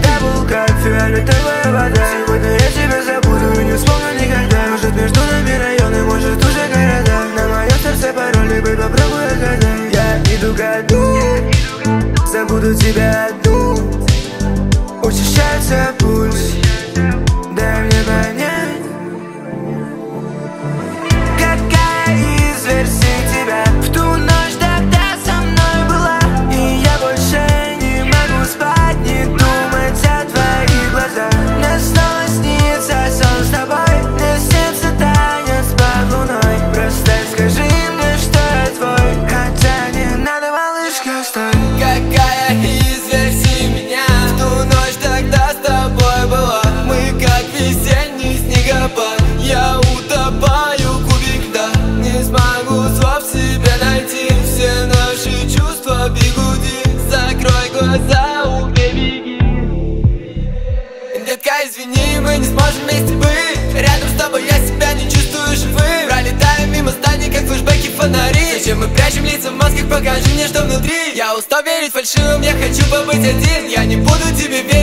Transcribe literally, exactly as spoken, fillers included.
всегда был как фиолетовая вода. Сегодня я тебя забуду и не вспомню никогда. Может между нами районы, может уже города. На моем сердце пароли, бэй, попробуй отгадай. Я иду ко дну, забуду тебя одну. Учащается пульс, дай мне понять, какая из версий тебя в ту ночь тогда со мной была. И я больше не могу спать, не думать о твоих глазах. Мне снова снится сон с тобой, мне снится танец под луной. Просто скажи мне, что я твой, хотя не надо, малышка, стой. Какая из версий меня в ту ночь тогда с тобой была? Мы как весенний снегопад, я утопаю, кубик льда. Не смогу слов себе найти, все наши чувства бегуди. Закрой глаза, убей, беги. Детка, извини, мы не сможем вместе быть. Рядом с тобой я себя не чувствую живым. Пролетаем мимо зданий, как флешбеки, фонари. Зачем мы прячем лица в масках, покажи мне, что внутри. Я устал верить фальшивым, я хочу побыть один. Я не буду тебе верить.